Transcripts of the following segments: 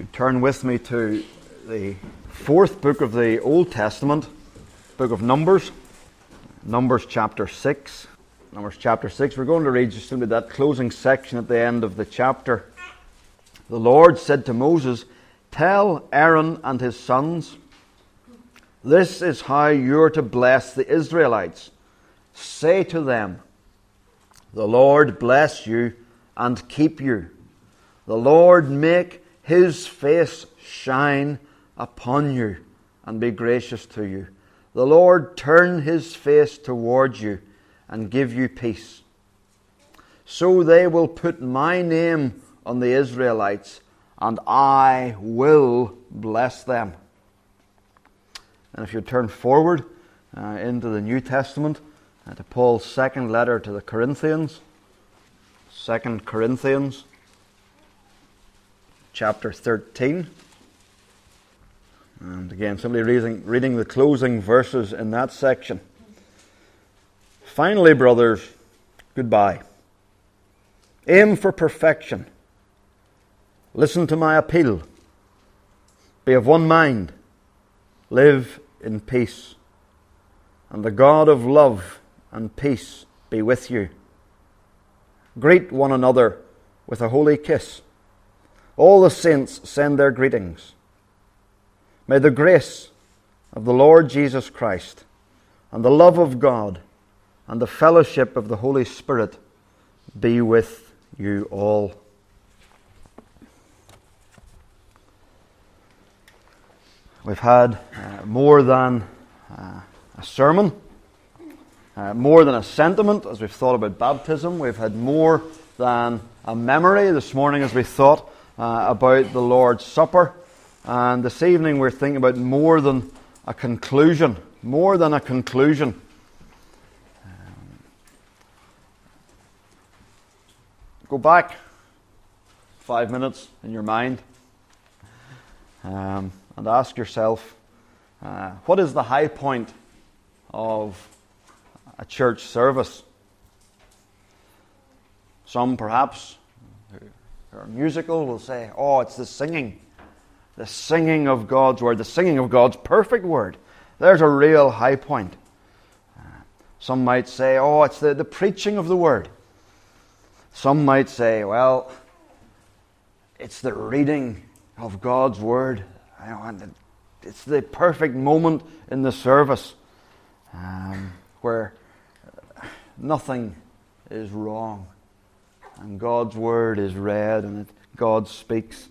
you turn with me to the fourth book of the Old Testament, book of Numbers, Numbers chapter 6. Numbers chapter 6, we're going to read just simply that closing section at the end of the chapter. The Lord said to Moses, "Tell Aaron and his sons, this is how you are to bless the Israelites. Say to them, the Lord bless you and keep you. The Lord make His face shine upon you and be gracious to you. The Lord turn His face towards you and give you peace. So they will put my name on the Israelites, and I will bless them." And if you turn forward into the New Testament, to Paul's second letter to the Corinthians, 2 Corinthians chapter 13. And again, simply reading the closing verses in that section. "Finally, brothers, goodbye. Aim for perfection. Listen to my appeal. Be of one mind. Live in peace. And the God of love and peace be with you. Greet one another with a holy kiss. All the saints send their greetings. May the grace of the Lord Jesus Christ and the love of God and the fellowship of the Holy Spirit be with you all." We've had more than a sermon, more than a sentiment as we've thought about baptism. We've had more than a memory this morning as we thought about the Lord's Supper. And this evening we're thinking about more than a conclusion. More than a conclusion. Go back 5 minutes in your mind and ask yourself, what is the high point of a church service? Some perhaps who are musical will say, oh, it's the singing of God's Word, the singing of God's perfect Word. There's a real high point. Some might say, oh, it's the preaching of the Word. Some might say, well, it's the reading of God's Word. And it's the perfect moment in the service where nothing is wrong and God's Word is read and God speaks.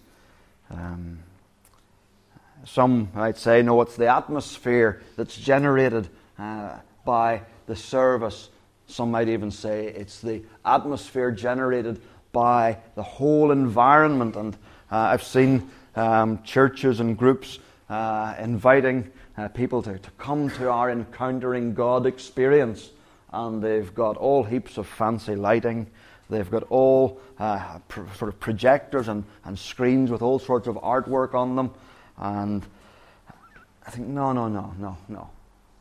Some might say, no, it's the atmosphere that's generated by the service. Some might even say it's the atmosphere generated by the whole environment. And I've seen churches and groups inviting people to come to our Encountering God experience. And they've got all heaps of fancy lighting. They've got all sort of projectors and screens with all sorts of artwork on them. And I think, no.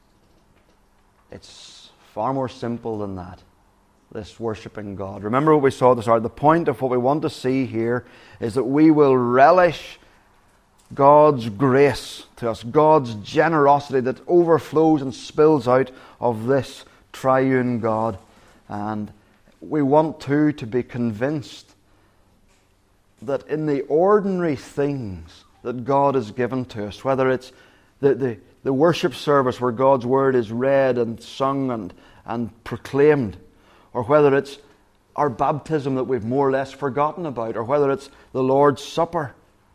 It's far more simple than that, this worshipping God. Remember what we saw at the start. The point of what we want to see here is that we will relish God's grace to us, God's generosity that overflows and spills out of this triune God. And we want to be convinced that in the ordinary things that God has given to us, whether it's the worship service where God's Word is read and sung and proclaimed, or whether it's our baptism that we've more or less forgotten about, or whether it's the Lord's Supper,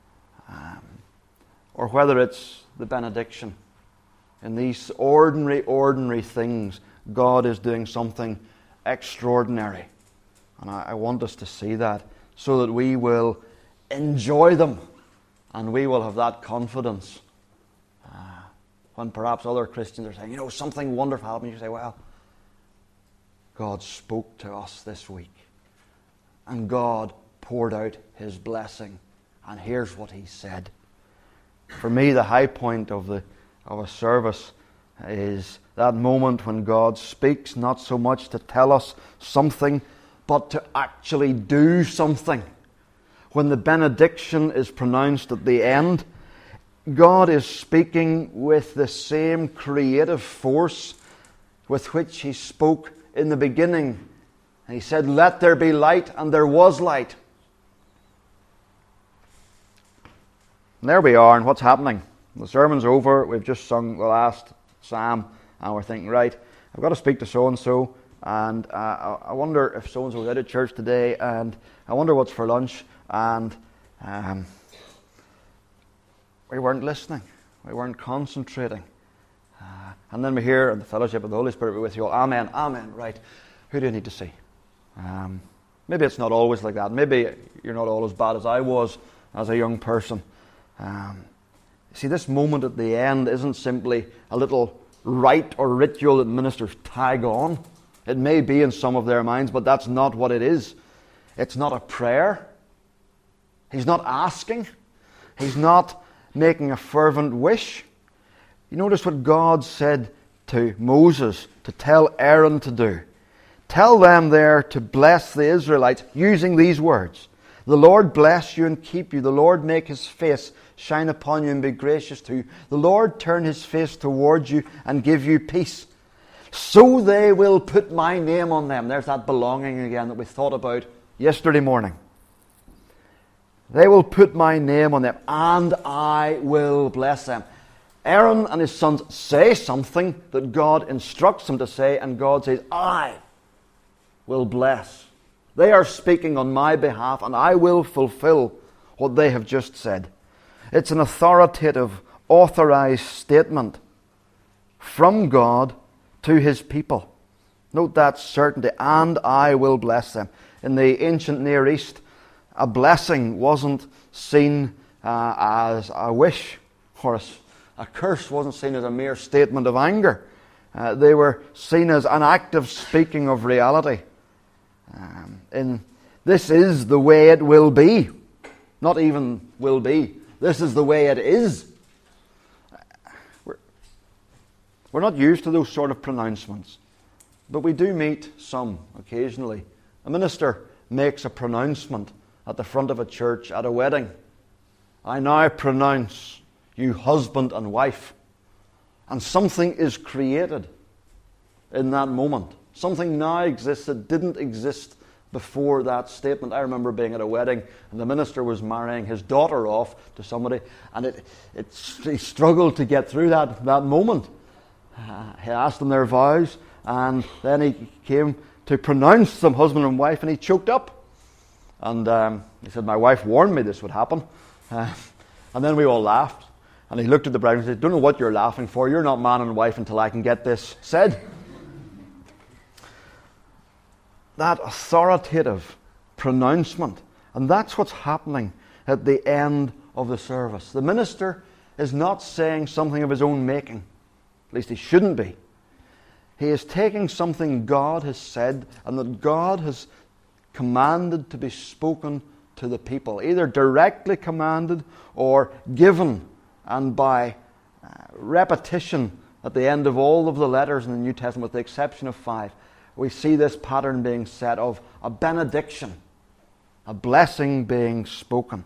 or whether it's the benediction. In these ordinary things, God is doing something extraordinary. And I want us to see that so that we will enjoy them and we will have that confidence. When perhaps other Christians are saying, something wonderful happened, you say, well, God spoke to us this week. And God poured out His blessing. And here's what He said. For me, the high point of a service is that moment when God speaks, not so much to tell us something, but to actually do something. when the benediction is pronounced at the end, God is speaking with the same creative force with which He spoke in the beginning. And He said, "Let there be light," and there was light. And there we are, and what's happening? The sermon's over, we've just sung the last psalm, and we're thinking, right, I've got to speak to so-and-so, and I wonder if so-and-so was out of church today, and I wonder what's for lunch, and we weren't listening, we weren't concentrating. And then we hear, in the fellowship of the Holy Spirit be with you all, amen, amen, right, who do you need to see? Maybe it's not always like that. Maybe you're not all as bad as I was as a young person. See, this moment at the end isn't simply a little rite or ritual that ministers tag on. It may be in some of their minds, but that's not what it is. It's not a prayer. He's not asking. He's not making a fervent wish. You notice what God said to Moses to tell Aaron to do. Tell them there to bless the Israelites using these words. "The Lord bless you and keep you. The Lord make His face shine upon you and be gracious to you. The Lord turn His face towards you and give you peace. So they will put my name on them." There's that belonging again that we thought about yesterday morning. "They will put my name on them, and I will bless them." Aaron and his sons say something that God instructs them to say, and God says, "I will bless." They are speaking on my behalf, and I will fulfill what they have just said. It's an authoritative, authorized statement from God to His people. Note that certainty, "and I will bless them." In the ancient Near East, a blessing wasn't seen as a wish, or a curse wasn't seen as a mere statement of anger. They were seen as an active speaking of reality. This is the way it will be. Not even will be. This is the way it is. We're not used to those sort of pronouncements, but we do meet some occasionally. A minister makes a pronouncement at the front of a church at a wedding. "I now pronounce you husband and wife." And something is created in that moment. Something now exists that didn't exist before that statement. I remember being at a wedding and the minister was marrying his daughter off to somebody, and he struggled to get through that moment. He asked them their vows, and then he came to pronounce them husband and wife, and he choked up. And he said, "My wife warned me this would happen." And then we all laughed. And he looked at the bride and said, "Don't know what you're laughing for. You're not man and wife until I can get this said." That authoritative pronouncement. And that's what's happening at the end of the service. The minister is not saying something of his own making. At least he shouldn't be. He is taking something God has said and that God has commanded to be spoken to the people. Either directly commanded or given, and by repetition at the end of all of the letters in the New Testament, with the exception of 5. We see this pattern being set of a benediction, a blessing being spoken.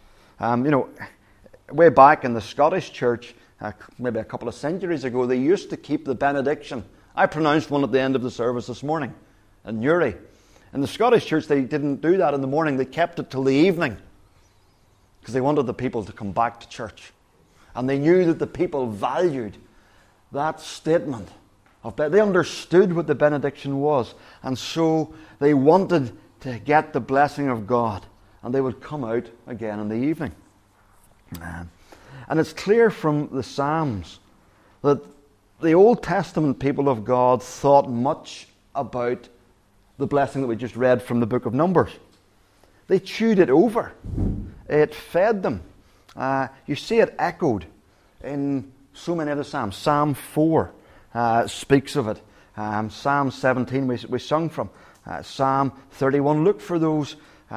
Way back in the Scottish church, maybe a couple of centuries ago, they used to keep the benediction. I pronounced one at the end of the service this morning in Newry. In the Scottish church, they didn't do that in the morning. They kept it till the evening because they wanted the people to come back to church. And they knew that the people valued that statement. They understood what the benediction was, and so they wanted to get the blessing of God, and they would come out again in the evening. And it's clear from the Psalms that the Old Testament people of God thought much about the blessing that we just read from the book of Numbers. They chewed it over. It fed them. You see it echoed in so many of the Psalms. Psalm 4 speaks of it. Psalm 17 we sung from. Psalm 31. Look for those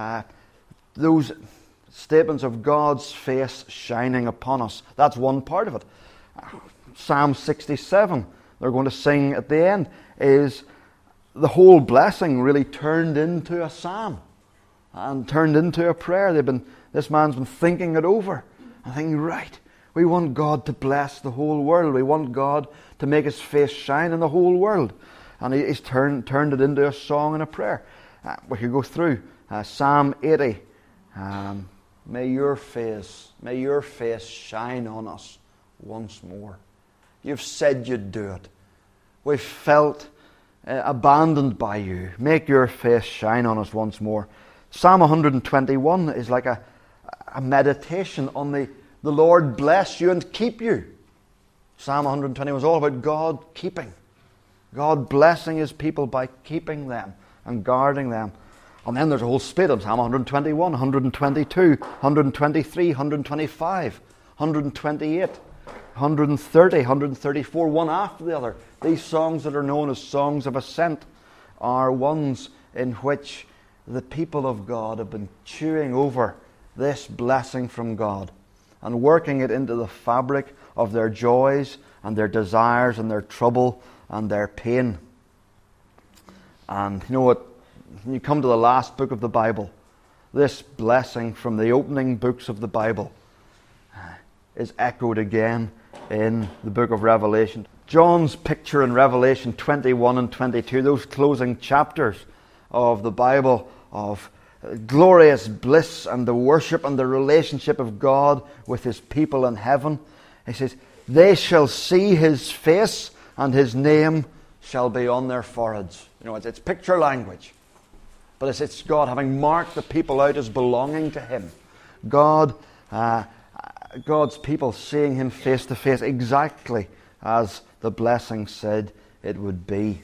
statements of God's face shining upon us. That's one part of it. Psalm 67, they're going to sing at the end, is the whole blessing really turned into a psalm. and turned into a prayer. This man's been thinking it over and thinking, right, we want God to bless the whole world. We want God to make His face shine in the whole world. And he's turned it into a song and a prayer. We could go through Psalm 80. May your face shine on us once more. You've said you'd do it. We've felt abandoned by you. Make your face shine on us once more. Psalm 121 is like a meditation on the Lord bless you and keep you. Psalm 120 was all about God keeping. God blessing His people by keeping them and guarding them. And then there's a whole split of Psalm 121, 122, 123, 125, 128, 130, 134, one after the other. These songs that are known as songs of ascent are ones in which the people of God have been chewing over this blessing from God and working it into the fabric of their joys and their desires and their trouble and their pain. And you know what? When you come to the last book of the Bible, this blessing from the opening books of the Bible is echoed again in the book of Revelation. John's picture in Revelation 21 and 22, those closing chapters of the Bible of glorious bliss and the worship and the relationship of God with His people in heaven. He says, they shall see His face and His name shall be on their foreheads. You know, it's picture language. But it's God having marked the people out as belonging to Him. God's people seeing Him face to face exactly as the blessing said it would be.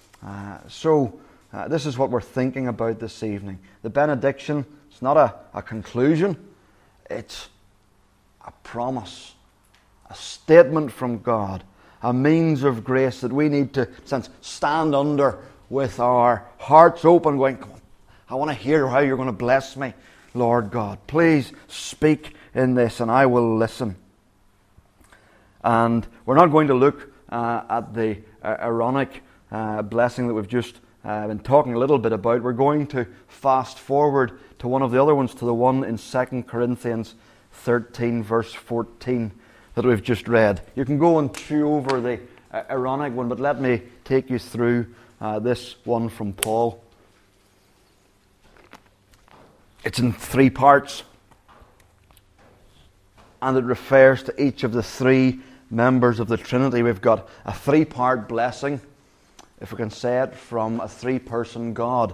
This is what we're thinking about this evening. The benediction, it's not a conclusion. It's a promise, a statement from God, a means of grace that we need to stand under with our hearts open, going, come on, I want to hear how you're going to bless me, Lord God. Please speak in this and I will listen. And we're not going to look at the Aaronic blessing that we've just been talking a little bit about. We're going to fast forward to one of the other ones, to the one in 2 Corinthians 13 verse 14 that we've just read. You can go and chew over the Aaronic one, but let me take you through this one from Paul. It's in 3 parts, and it refers to each of the 3 members of the Trinity. We've got a 3-part blessing, if we can say it, from a 3-person God.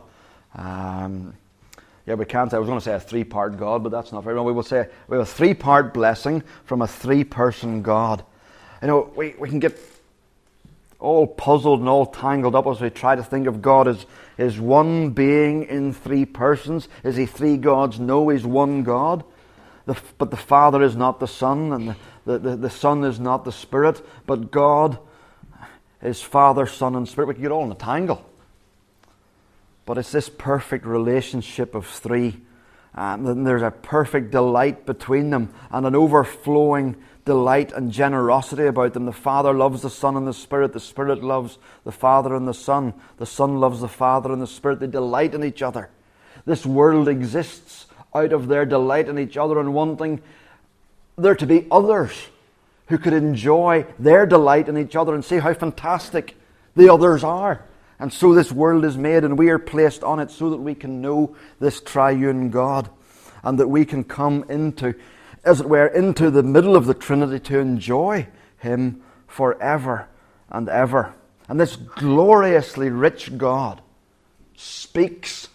We can't say, I was going to say a 3-part God, but that's not very well. We will say we have a 3-part blessing from a 3-person God. You know, we can get all puzzled and all tangled up as we try to think of God as one being in 3 persons. Is He 3 gods? No, He's one God. But the Father is not the Son, and the Son is not the Spirit, but God is Father, Son, and Spirit. We can get all in a tangle. But it's this perfect relationship of 3. And there's a perfect delight between them and an overflowing delight and generosity about them. The Father loves the Son and the Spirit loves the Father and the Son loves the Father and the Spirit. They delight in each other. This world exists out of their delight in each other and wanting there to be others who could enjoy their delight in each other and see how fantastic the others are. And so this world is made and we are placed on it so that we can know this triune God and that we can come into, as it were, into the middle of the Trinity to enjoy Him forever and ever. And this gloriously rich God speaks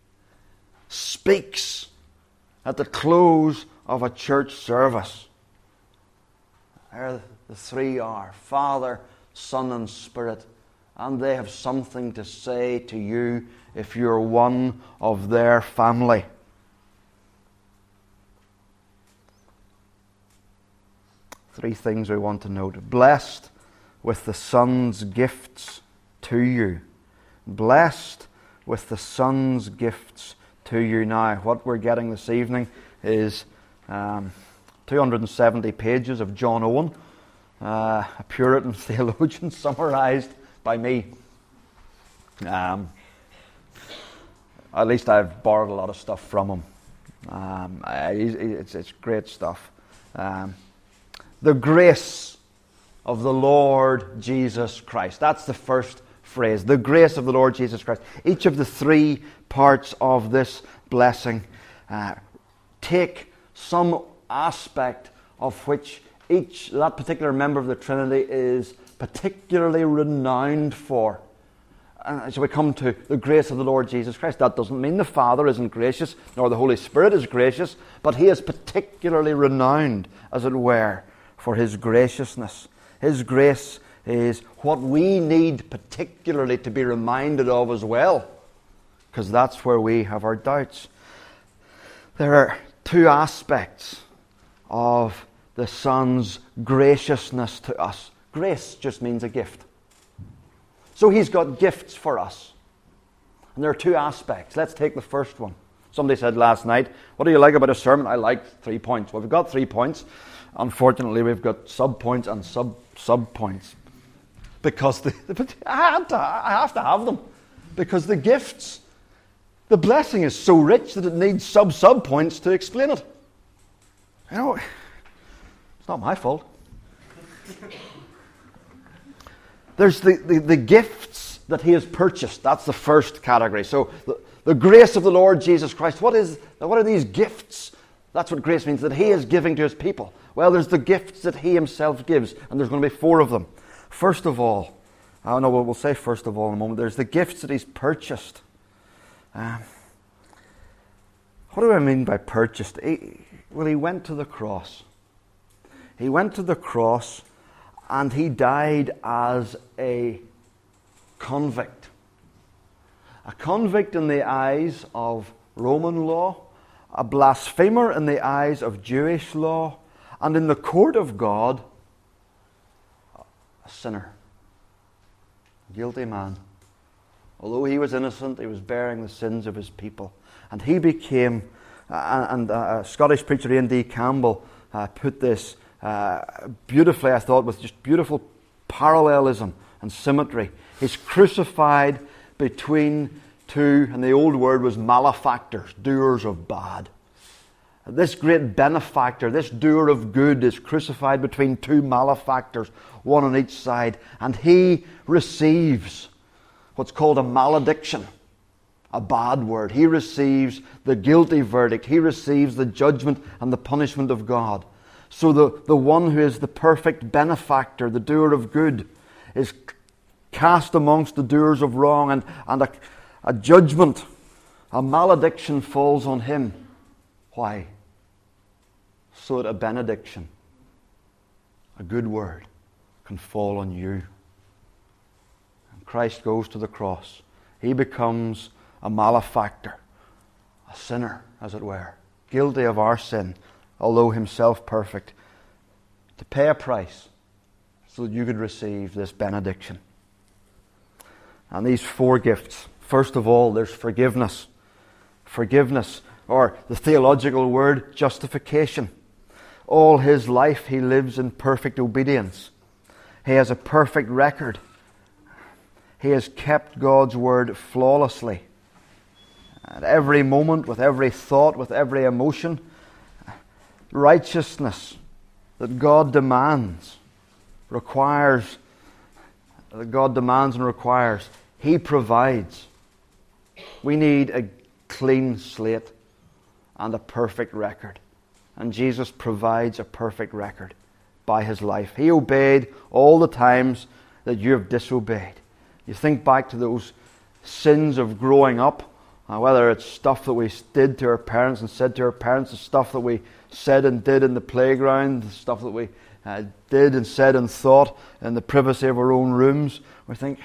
at the close of a church service. There the 3 are, Father, Son, and Spirit. And they have something to say to you if you're one of their family. Three things we want to note. Blessed with the Son's gifts to you. Blessed with the Son's gifts to you. Now, what we're getting this evening is 270 pages of John Owen, a Puritan theologian, summarized by me. At least I've borrowed a lot of stuff from him. It's great stuff. The grace of the Lord Jesus Christ. That's the first phrase. The grace of the Lord Jesus Christ. Each of the three parts of this blessing take some aspect of which that particular member of the Trinity is particularly renowned for. So we come to the grace of the Lord Jesus Christ. That doesn't mean the Father isn't gracious, nor the Holy Spirit is gracious, but He is particularly renowned, as it were, for His graciousness. His grace is what we need particularly to be reminded of as well, because that's where we have our doubts. There are two aspects of the Son's graciousness to us. Grace just means a gift. So He's got gifts for us. And there are two aspects. Let's take the first one. Somebody said last night, what do you like about a sermon? I like 3 points. Well, we've got 3 points. Unfortunately, we've got sub-points and sub-points. Because I have to have them. Because the gifts, the blessing is so rich that it needs sub-points to explain it. You know, it's not my fault. There's the gifts that He has purchased. That's the first category. So the grace of the Lord Jesus Christ. What are these gifts? That's what grace means, that He is giving to His people. Well, there's the gifts that He Himself gives, and there's going to be 4 of them. First of all, we'll say first of all in a moment, there's the gifts that He's purchased. What do I mean by purchased? He went to the cross. He went to the cross and He died as a convict. A convict in the eyes of Roman law, a blasphemer in the eyes of Jewish law, and in the court of God, a sinner, a guilty man. Although He was innocent, He was bearing the sins of His people. And He became, and a Scottish preacher, Ian D. Campbell, put this beautifully, I thought, with just beautiful parallelism and symmetry. He's crucified between two, and the old word was malefactors, doers of bad. This great benefactor, this doer of good, is crucified between 2 malefactors, one on each side, and He receives what's called a malediction, a bad word. He receives the guilty verdict. He receives the judgment and the punishment of God. So the one who is the perfect benefactor, the doer of good, is cast amongst the doers of wrong, and a judgment, a malediction falls on Him. Why? So that a benediction, a good word, can fall on you. And Christ goes to the cross. He becomes a malefactor, a sinner, as it were, guilty of our sin, although Himself perfect, to pay a price so that you could receive this benediction. And these 4 gifts. First of all, there's forgiveness. Forgiveness, or the theological word, justification. All His life He lives in perfect obedience. He has a perfect record. He has kept God's word flawlessly. At every moment, with every thought, with every emotion, righteousness that God demands and requires, He provides. We need a clean slate and a perfect record. And Jesus provides a perfect record by His life. He obeyed all the times that you have disobeyed. You think back to those sins of growing up, whether it's stuff that we did to our parents and said to our parents, the stuff that we said and did in the playground, the stuff that we did and said and thought in the privacy of our own rooms. We think,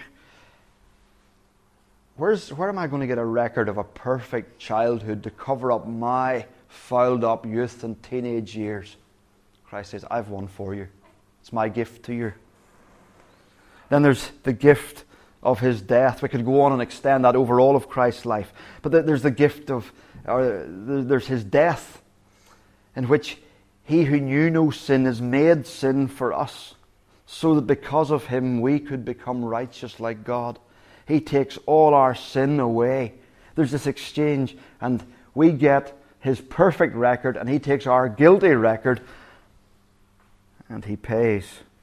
where am I going to get a record of a perfect childhood to cover up my fouled up youth and teenage years? Christ says, I've one for you. It's my gift to you. Then there's the gift of His death. We could go on and extend that over all of Christ's life. But there's the gift of, there's His death, in which He who knew no sin is made sin for us, so that because of Him we could become righteous like God. He takes all our sin away. There's this exchange, and we get his perfect record, and he takes our guilty record, and he pays.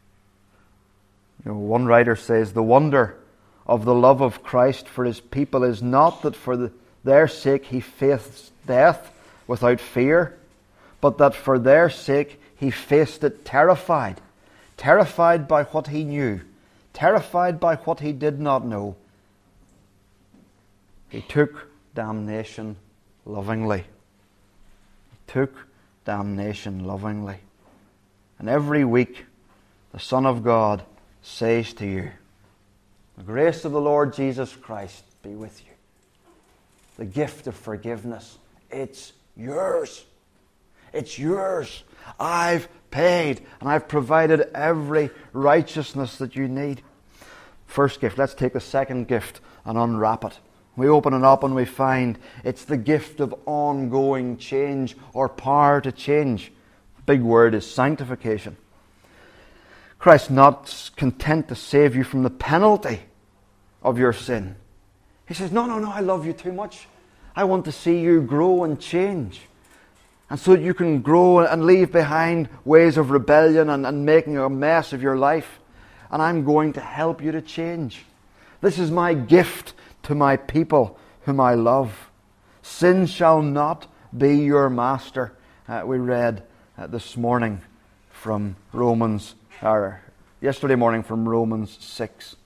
One writer says, the wonder of the love of Christ for his people is not that for their sake he faced death without fear, but that for their sake he faced it terrified. Terrified by what he knew. Terrified by what he did not know. He took damnation lovingly. He took damnation lovingly. And every week, the Son of God says to you, the grace of the Lord Jesus Christ be with you. The gift of forgiveness, it's yours. It's yours. I've paid, and I've provided every righteousness that you need. First gift. Let's take the second gift and unwrap it. We open it up and we find it's the gift of ongoing change, or power to change. The big word is sanctification. Christ's not content to save you from the penalty of your sin. He says, no, I love you too much. I want to see you grow and change. And so that you can grow and leave behind ways of rebellion and making a mess of your life. And I'm going to help you to change. This is my gift to my people whom I love. Sin shall not be your master. We read this morning from yesterday morning from Romans 6.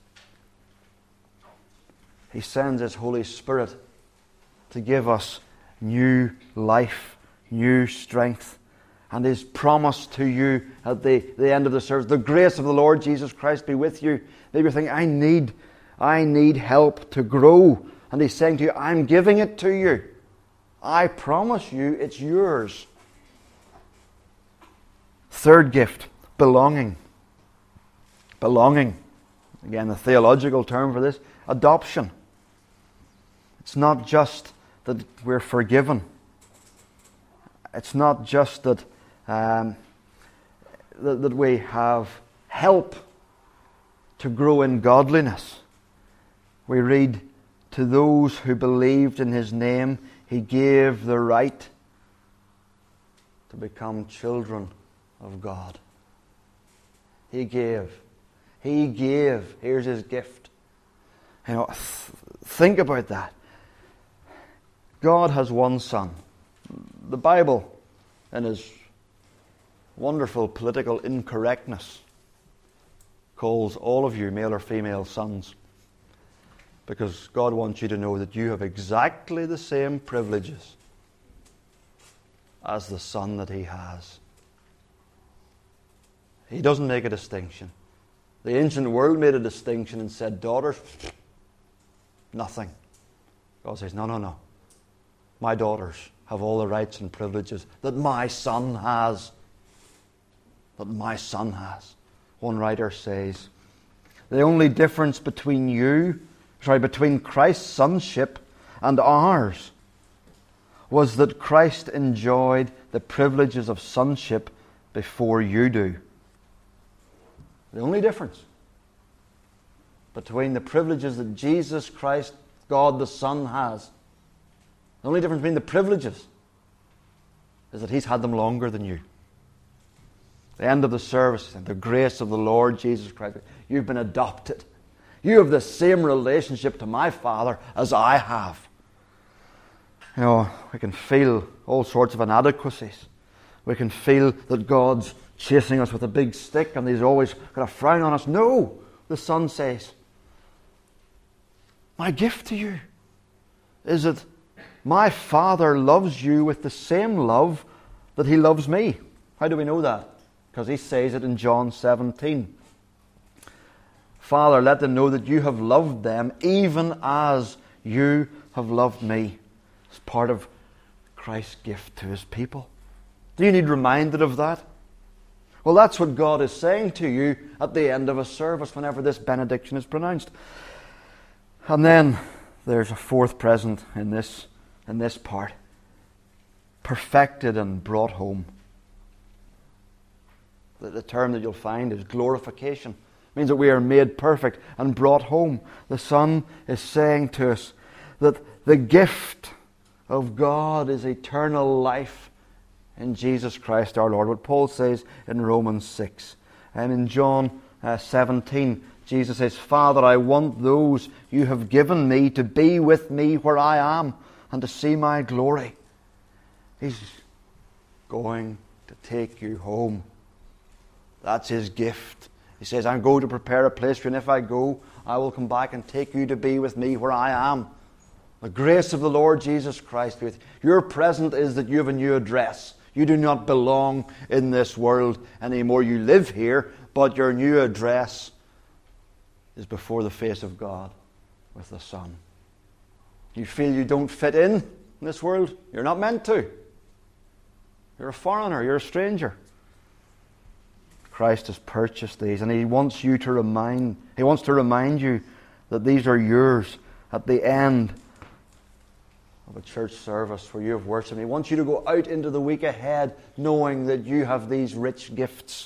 He sends his Holy Spirit to give us new life, new strength. And his promise to you at the end of the service, the grace of the Lord Jesus Christ be with you. Maybe you're thinking, I need help to grow. And he's saying to you, I'm giving it to you. I promise you it's yours. Third gift, belonging. Belonging. Again, the theological term for this, adoption. It's not just that we're forgiven. It's not just that that we have help to grow in godliness. We read, to those who believed in his name, he gave the right to become children of God. He gave. Here's his gift. Think about that. God has one Son. The Bible, in his wonderful political incorrectness, calls all of you, male or female, sons. Because God wants you to know that you have exactly the same privileges as the Son that he has. He doesn't make a distinction. The ancient world made a distinction and said, daughters, nothing. God says, no. My daughters have all the rights and privileges that my son has. One writer says, the only difference between Christ's sonship and ours was that Christ enjoyed the privileges of sonship before you do. The only difference between the privileges that Jesus Christ, God the Son, has, the only difference between the privileges is that he's had them longer than you. The end of the service, and the grace of the Lord Jesus Christ, you've been adopted. You have the same relationship to my Father as I have. We can feel all sorts of inadequacies. We can feel that God's chasing us with a big stick and he's always got a frown on us. No, the Son says, my gift to you is that my Father loves you with the same love that he loves me. How do we know that? Because he says it in John 17. Father, let them know that you have loved them even as you have loved me. It's part of Christ's gift to his people. Do you need reminded of that? Well, that's what God is saying to you at the end of a service whenever this benediction is pronounced. And then there's a fourth present in this part. Perfected and brought home. The term that you'll find is glorification. It means that we are made perfect and brought home. The Son is saying to us that the gift of God is eternal life in Jesus Christ our Lord. What Paul says in Romans 6. And in John 17, Jesus says, Father, I want those you have given me to be with me where I am and to see my glory. He's going to take you home. That's His gift. He says, I'm going to prepare a place for you, and if I go, I will come back and take you to be with me where I am. The grace of the Lord Jesus Christ be with you. Your present is that you have a new address. You do not belong in this world anymore. You live here, but your new address is before the face of God with the Son. You feel you don't fit in this world? You're not meant to. You're a foreigner. You're a stranger. Christ has purchased these, and He wants to remind you that these are yours at the end of a church service where you have worshipped. He wants you to go out into the week ahead knowing that you have these rich gifts.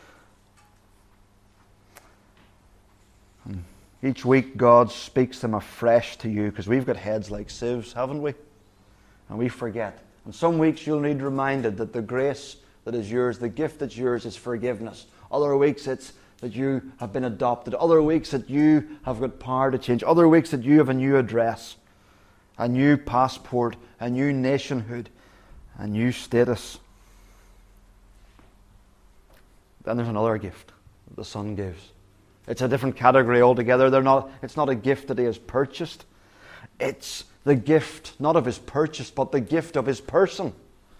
And each week God speaks them afresh to you, because we've got heads like sieves, haven't we? And we forget. And some weeks you'll need reminded that the grace that is yours, the gift that's yours, is forgiveness. Other weeks it's that you have been adopted. Other weeks that you have got power to change. Other weeks that you have a new address, a new passport, a new nationhood, a new status. Then there's another gift that the Son gives. It's a different category altogether. It's not a gift that He has purchased. It's the gift, not of His purchase, but the gift of His person.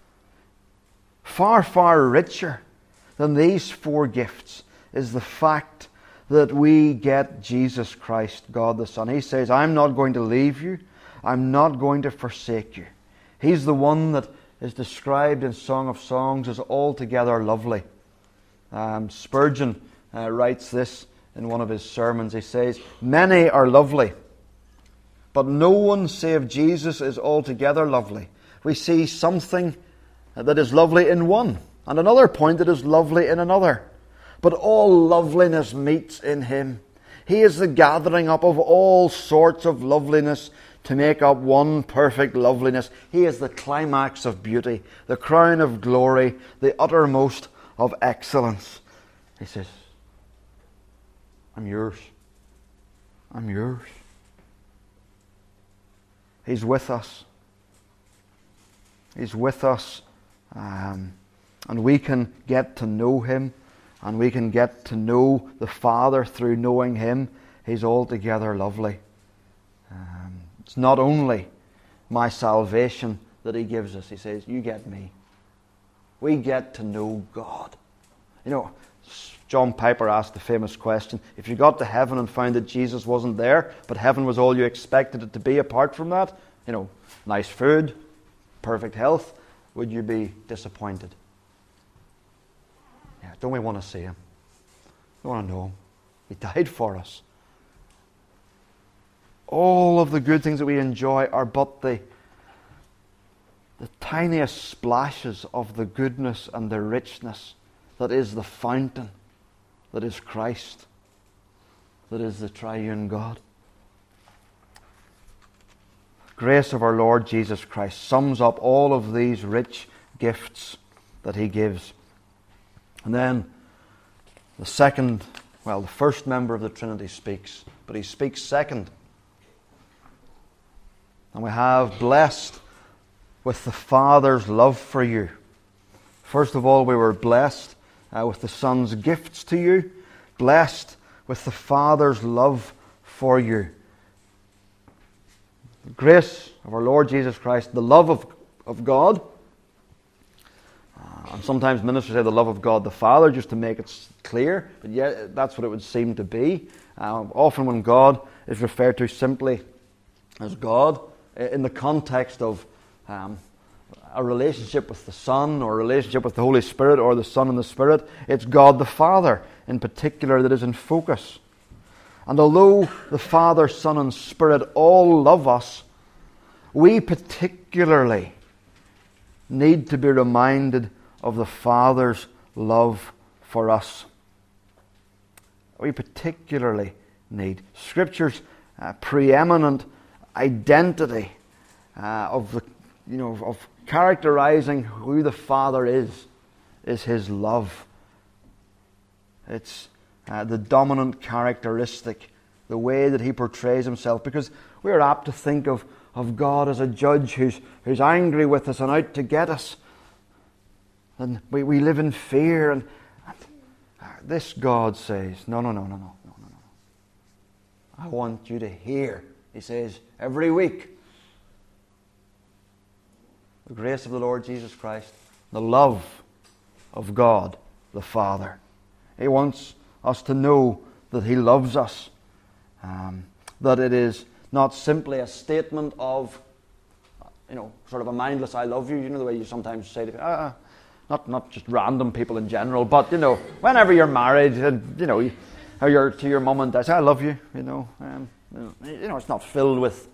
Far, far richer than these four gifts is the fact that we get Jesus Christ, God the Son. He says, I'm not going to leave you. I'm not going to forsake you. He's the one that is described in Song of Songs as altogether lovely. Spurgeon writes this in one of his sermons. He says, many are lovely, but no one save Jesus is altogether lovely. We see something that is lovely in one, and another point that is lovely in another. But all loveliness meets in Him. He is the gathering up of all sorts of loveliness to make up one perfect loveliness. He is the climax of beauty, the crown of glory, the uttermost of excellence. He says, I'm yours. I'm yours. He's with us. He's with us. And we can get to know Him, and we can get to know the Father through knowing Him. He's altogether lovely. It's not only my salvation that He gives us. He says, you get me. We get to know God. You know, John Piper asked the famous question, if you got to heaven and found that Jesus wasn't there, but heaven was all you expected it to be apart from that, you know, nice food, perfect health, would you be disappointed? Yeah, don't we want to see Him? We want to know Him. He died for us. All of the good things that we enjoy are but the tiniest splashes of the goodness and the richness that is the fountain, that is Christ, that is the triune God. Grace of our Lord Jesus Christ sums up all of these rich gifts that He gives. And then the first member of the Trinity speaks, but he speaks second. And we have blessed with the Father's love for you. First of all, we were blessed with the Son's gifts to you, blessed with the Father's love for you. The grace of our Lord Jesus Christ, the love of God, and sometimes ministers say the love of God the Father, just to make it clear, but yet that's what it would seem to be. Often when God is referred to simply as God, in the context of a relationship with the Son, or a relationship with the Holy Spirit, or the Son and the Spirit, it's God the Father in particular that is in focus. And although the Father, Son and Spirit all love us, we particularly need to be reminded of the Father's love for us. We particularly need. Scripture's preeminent identity of characterizing who the Father is His love. It's the dominant characteristic, the way that He portrays Himself, because we're apt to think of God as a judge who's angry with us and out to get us. And we live in fear. And this God says, no. I want you to hear, He says, every week, the grace of the Lord Jesus Christ, the love of God the Father. He wants us to know that He loves us. That it is not simply a statement of, sort of a mindless "I love you." You know the way you sometimes say to not just random people in general, but whenever you're married, how you're to your mum and dad, say "I love you." It's not filled with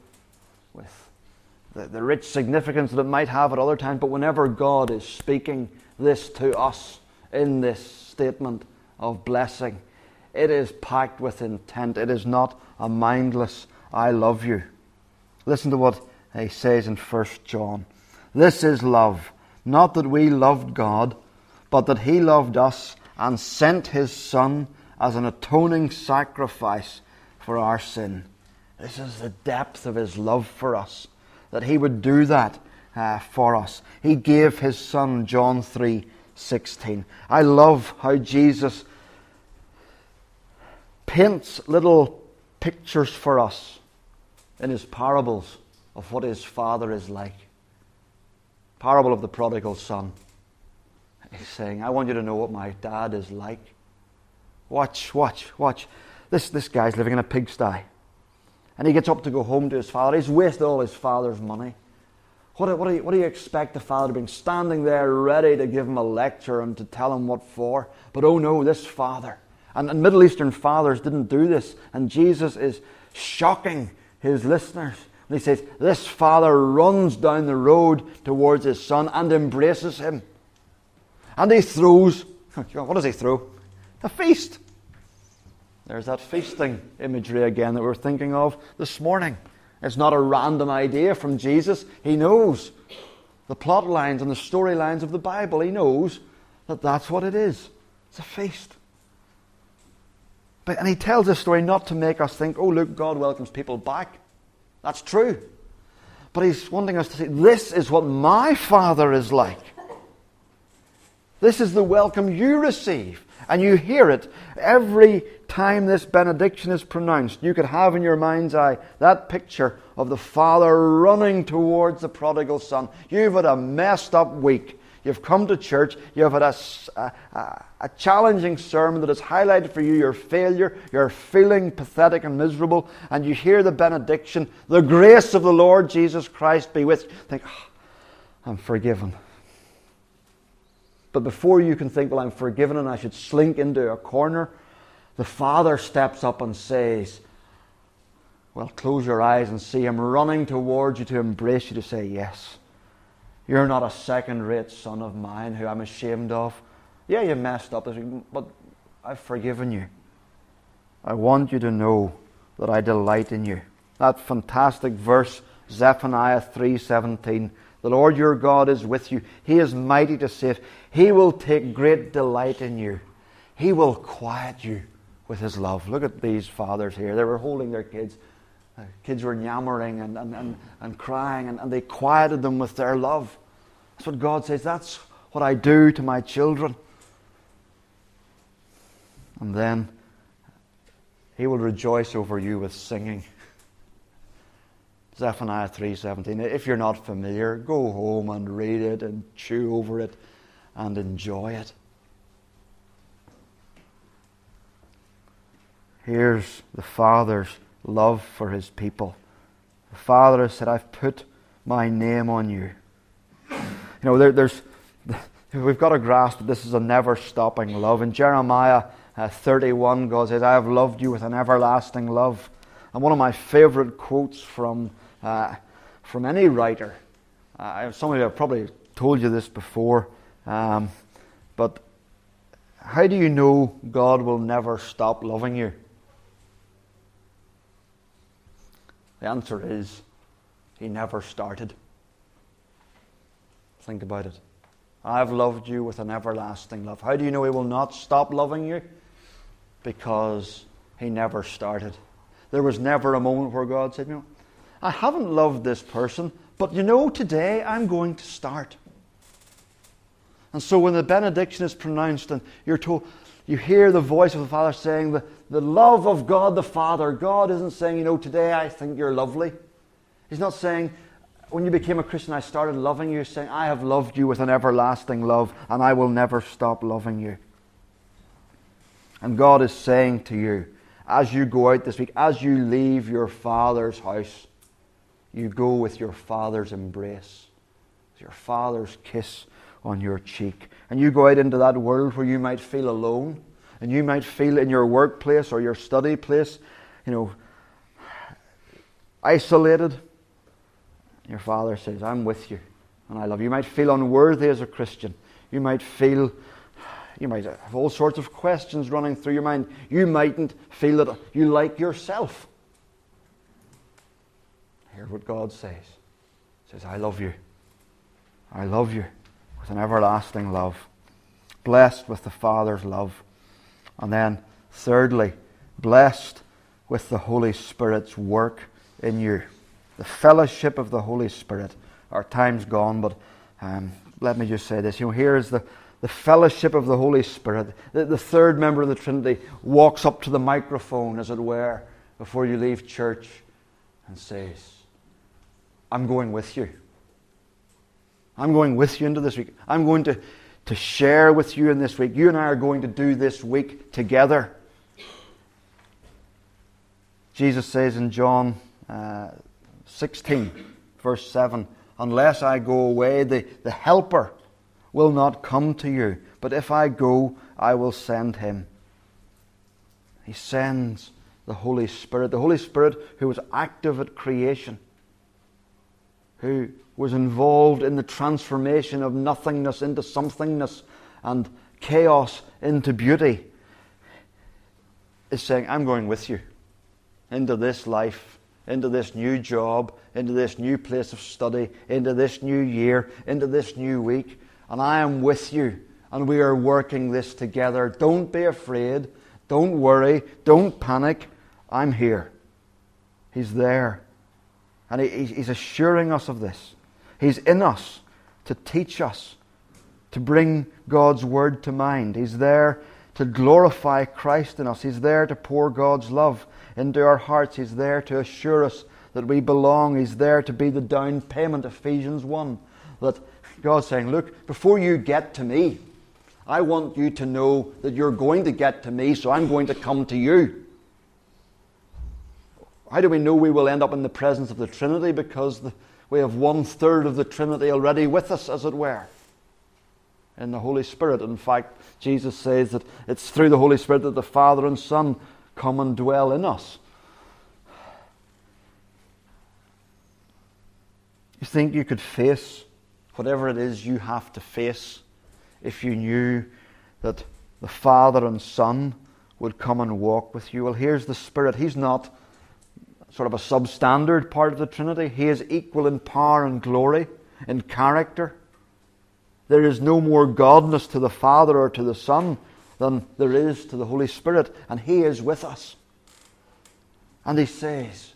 the rich significance that it might have at other times. But whenever God is speaking this to us in this statement of blessing, it is packed with intent. It is not a mindless "I love you." Listen to what he says in 1 John. "This is love, not that we loved God, but that He loved us and sent His Son as an atoning sacrifice for our sin." This is the depth of His love for us, that He would do that for us. He gave His Son, John 3:16. I love how Jesus paints little pictures for us in His parables of what His Father is like. Parable of the prodigal son. He's saying, I want you to know what my dad is like. Watch. This guy's living in a pigsty. And he gets up to go home to his father. He's wasted all his father's money. What do you expect the father to be standing there ready to give him a lecture and to tell him what for? But oh no, this father. And Middle Eastern fathers didn't do this. And Jesus is shocking His listeners. And He says, this father runs down the road towards his son and embraces him. And he throws, what does he throw? A feast. There's that feasting imagery again that we're thinking of this morning. It's not a random idea from Jesus. He knows the plot lines and the storylines of the Bible. He knows that that's what it is. It's a feast. And He tells this story not to make us think, oh look, God welcomes people back. That's true. But He's wanting us to see, this is what my Father is like. This is the welcome you receive. And you hear it every time this benediction is pronounced. You could have in your mind's eye that picture of the Father running towards the prodigal son. You've had a messed up week. You've come to church. You've had a challenging sermon that has highlighted for you your failure. You're feeling pathetic and miserable. And you hear the benediction, the grace of the Lord Jesus Christ be with you. Think, I'm forgiven. But before you can think, well, I'm forgiven and I should slink into a corner, the Father steps up and says, well, close your eyes and see Him running towards you to embrace you, to say, yes, you're not a second-rate son of mine who I'm ashamed of. Yeah, you messed up, but I've forgiven you. I want you to know that I delight in you. That fantastic verse, Zephaniah 3:17. The Lord your God is with you. He is mighty to save. He will take great delight in you. He will quiet you with His love. Look at these fathers here. They were holding their kids. Kids were yammering and crying, and they quieted them with their love. That's what God says. That's what I do to my children. And then He will rejoice over you with singing. Zephaniah 3:17. If you're not familiar, go home and read it and chew over it and enjoy it. Here's the Father's love for His people. The Father has said, I've put my name on you. We've got to grasp that this is a never-stopping love. In Jeremiah 31, God says, I have loved you with an everlasting love. And one of my favourite quotes from any writer, some of you have probably told you this before, but how do you know God will never stop loving you? The answer is He never started. Think about it. I have loved you with an everlasting love. How do you know He will not stop loving you? Because He never started. There was never a moment where God said, I haven't loved this person, but today I'm going to start. And so when the benediction is pronounced and you're told, you hear the voice of the Father saying the love of God the Father. God isn't saying, today I think you're lovely. He's not saying, when you became a Christian, I started loving you. He's saying, I have loved you with an everlasting love, and I will never stop loving you. And God is saying to you, as you go out this week, as you leave your Father's house, you go with your Father's embrace, your Father's kiss on your cheek. And you go out into that world where you might feel alone, and you might feel in your workplace or your study place, isolated. Your Father says, I'm with you, and I love you. You might feel unworthy as a Christian. You might have all sorts of questions running through your mind. You mightn't feel that you like yourself. Hear what God says. He says, I love you. I love you with an everlasting love. Blessed with the Father's love. And then, thirdly, blessed with the Holy Spirit's work in you. The fellowship of the Holy Spirit. Our time's gone, but let me just say this. Here is the fellowship of the Holy Spirit. The third member of the Trinity walks up to the microphone, as it were, before you leave church and says, I'm going with you. I'm going with you into this week. I'm going to share with you in this week. You and I are going to do this week together. Jesus says in John 16, verse 7, unless I go away, the Helper will not come to you. But if I go, I will send Him. He sends the Holy Spirit. The Holy Spirit who was active at creation, who was involved in the transformation of nothingness into somethingness and chaos into beauty, is saying, I'm going with you into this life, into this new job, into this new place of study, into this new year, into this new week, and I am with you, and we are working this together. Don't be afraid, don't worry, don't panic. I'm here. He's there. And He's assuring us of this. He's in us to teach us, to bring God's Word to mind. He's there to glorify Christ in us. He's there to pour God's love into our hearts. He's there to assure us that we belong. He's there to be the down payment, Ephesians 1. That God's saying, look, before you get to me, I want you to know that you're going to get to me, so I'm going to come to you. How do we know we will end up in the presence of the Trinity? Because we have 1/3 of the Trinity already with us, as it were, in the Holy Spirit. In fact, Jesus says that it's through the Holy Spirit that the Father and Son come and dwell in us. You think you could face whatever it is you have to face if you knew that the Father and Son would come and walk with you? Well, here's the Spirit. He's not sort of a substandard part of the Trinity. He is equal in power and glory, in character. There is no more godness to the Father or to the Son than there is to the Holy Spirit, and He is with us. And He says,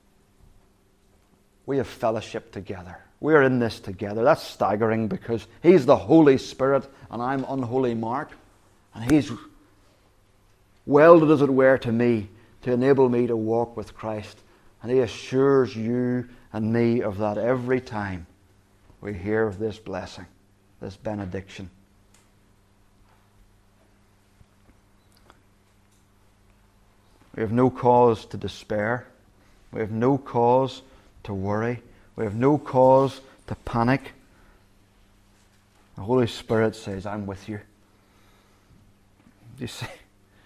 we have fellowship together. We are in this together. That's staggering, because He's the Holy Spirit and I'm unholy Mark, and He's welded, as it were, to me to enable me to walk with Christ. And He assures you and me of that every time we hear of this blessing, this benediction. We have no cause to despair. We have no cause to worry. We have no cause to panic. The Holy Spirit says, I'm with you. Do you see?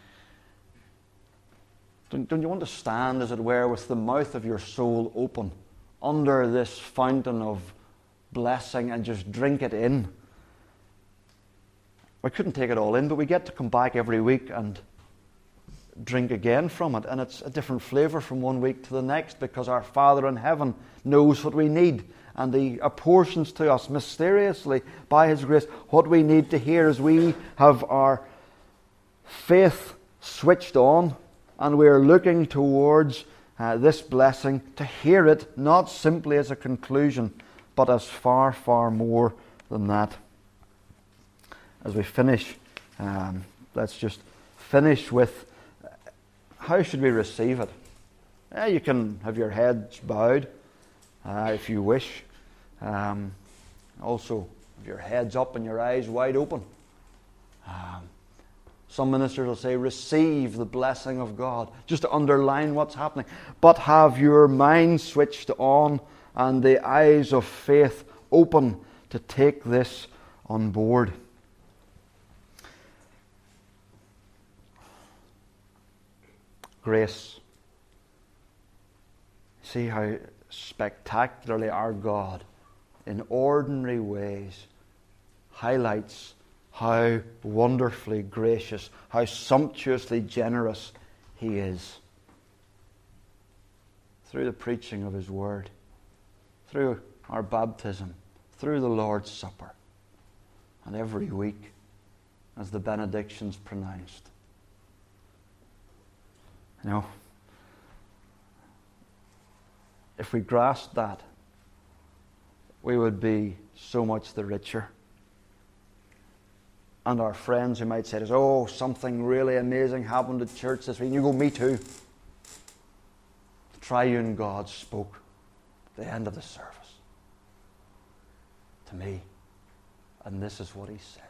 Don't you want to stand, as it were, with the mouth of your soul open under this fountain of blessing and just drink it in? We couldn't take it all in, but we get to come back every week and drink again from it, and it's a different flavour from one week to the next, because our Father in heaven knows what we need, and He apportions to us mysteriously by His grace what we need to hear as we have our faith switched on, and we are looking towards this blessing to hear it not simply as a conclusion, but as far, far more than that. As we finish, let's just finish with how should we receive it? You can have your heads bowed if you wish. Also, have your heads up and your eyes wide open. Some ministers will say, receive the blessing of God, just to underline what's happening. But have your mind switched on and the eyes of faith open to take this on board. Grace. See how spectacularly our God, in ordinary ways, highlights how wonderfully gracious, how sumptuously generous He is. Through the preaching of His Word, through our baptism, through the Lord's Supper, and every week as the benediction's pronounced. You know, if we grasped that, we would be so much the richer. And our friends who might say to us, oh, something really amazing happened at church this week. And you go, me too. The triune God spoke at the end of the service to me. And this is what He said.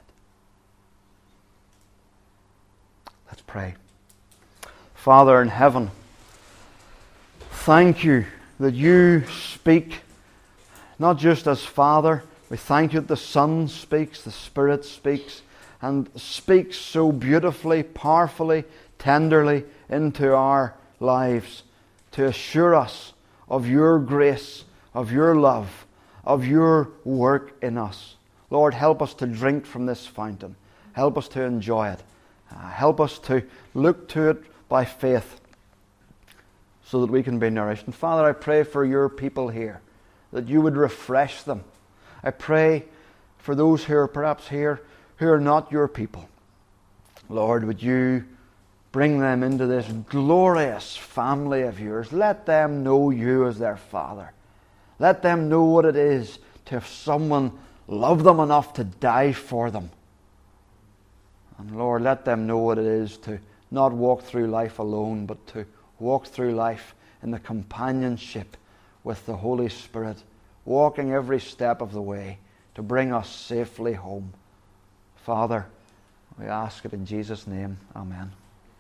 Let's pray. Father in heaven, thank You that You speak not just as Father. We thank You that the Son speaks, the Spirit speaks, and speaks so beautifully, powerfully, tenderly into our lives to assure us of Your grace, of Your love, of Your work in us. Lord, help us to drink from this fountain. Help us to enjoy it. Help us to look to it by faith so that we can be nourished. And Father, I pray for Your people here, that You would refresh them. I pray for those who are perhaps here who are not Your people. Lord, would You bring them into this glorious family of Yours. Let them know You as their Father. Let them know what it is to have someone love them enough to die for them. And Lord, let them know what it is to not walk through life alone, but to walk through life in the companionship with the Holy Spirit, walking every step of the way to bring us safely home. Father, we ask it in Jesus' name. Amen.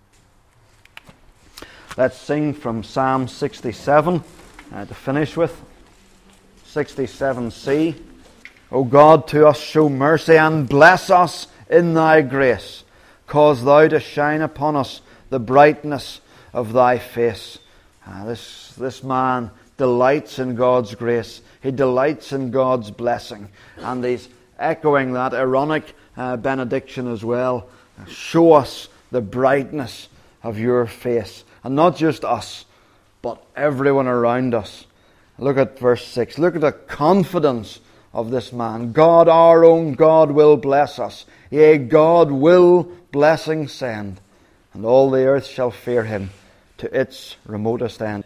Let's sing from Psalm 67 to finish with. 67c. O God, to us show mercy and bless us in Thy grace. Cause Thou to shine upon us the brightness of Thy face. This man delights in God's grace. He delights in God's blessing. And he's echoing that ironic benediction as well. Show us the brightness of Your face. And not just us, but everyone around us. Look at verse 6. Look at the confidence of this man. God, our own God, will bless us. Yea, God will blessing send. And all the earth shall fear Him to its remotest end.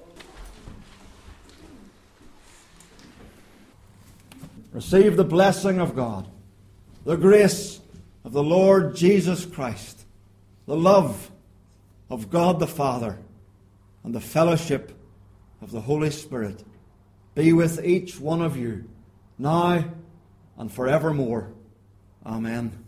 Receive the blessing of God, the grace of the Lord Jesus Christ, the love of God the Father, and the fellowship of the Holy Spirit be with each one of you, now and forevermore. Amen.